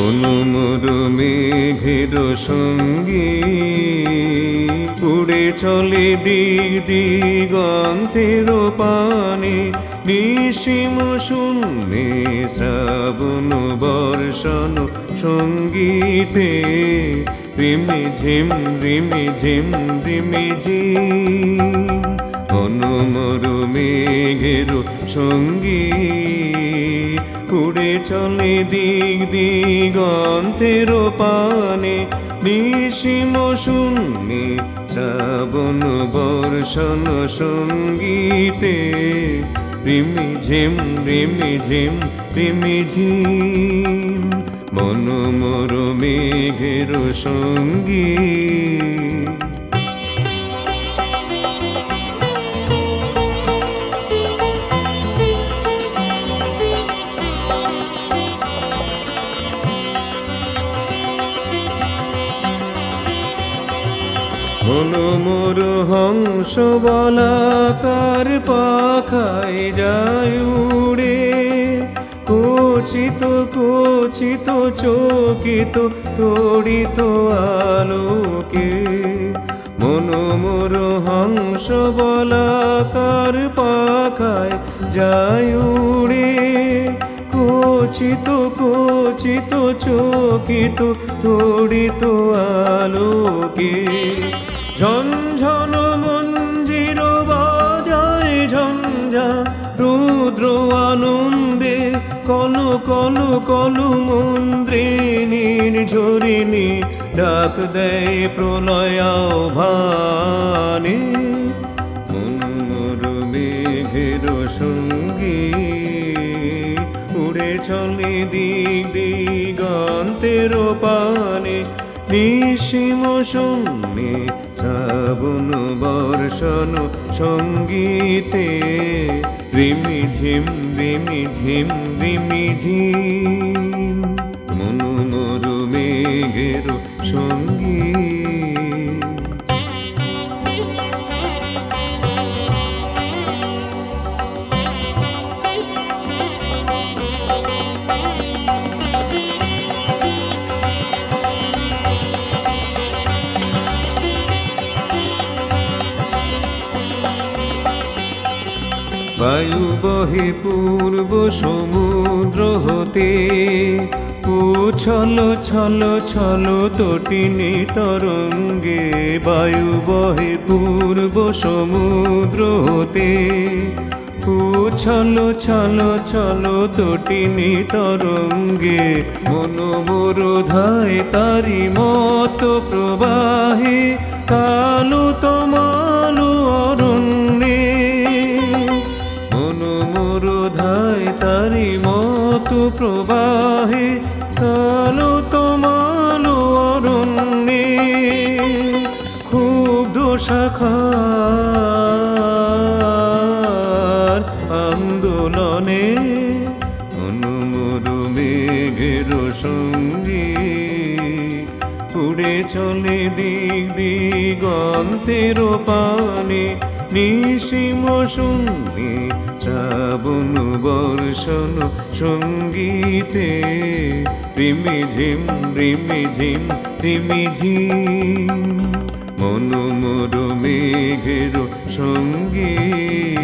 মনোমর মেঘের সঙ্গী উড়ে চলে দিক দিগন্তের পানে, নিশিম শূন্যে শ্রাবণ বর্ষণ সঙ্গীতে, রিমি ঝিম রিমি ঝিম রিমি ঝিম। মনোমর মেঘের সঙ্গী উড়ে চলে দিক দিগন্তের পানে, নিশিম শূন্যে শ্রাবণ বর্ষণ সঙ্গীতে, রিমি ঝিম রিমি ঝিম রিমি ঝিম। মনোমর মেঘের সঙ্গী। মনোমর হংস বলাকার পাখায় যায় উড়ে, কোচিত কোচিত চকিত তড়িত আলোকে। মনোমর হংস বলাকার পাখায় যায় উড়ে, কোচিত কোচিত চকিত তড়িত আলোকে। ঝনঝন মঞ্জির বাজায় ঝঞ্ঝা রুদ্র আনন্দে, কলু কলু কলু মন্দ্রিনীর ঝরিণী ডাক দেয় প্রলয় আহ্বানে। মনোমর মেঘের সঙ্গী উড়ে চলে দিক দিগন্তের পানে, নিশিম শূন্যে শ্রাবণ বর্ষণ সঙ্গীতে, রিমি ঝিম রিমি ঝিম রিমি ঝিম। মনোমর মেঘের সঙ্গী। বায়ু বহে পূর্ব সমুদ্র হতে, উছল ছল ছল তটিনী তরঙ্গে। বায়ু বহে পূর্ব সমুদ্র হতে, উছল ছল ছল তটিনী তরঙ্গে। মনোমর ধায় তারি মত প্রবাহে, কালো তমালো অরণ্যে। মনোমর ধায় তারি মত প্রবাহে, কালো তমালো অরণ্যে। ক্ষুব্ধ শাখার আন্দোলনে, মনোমর মেঘের সঙ্গী উড়ে চলে দিক দিগন্তের পানে, নিশিম শূন্যে শ্রাবণ বর্ষণ সঙ্গীতে, রিমি ঝিম রিমি ঝিম রিমি ঝিম। মনোমর মেঘের সঙ্গী।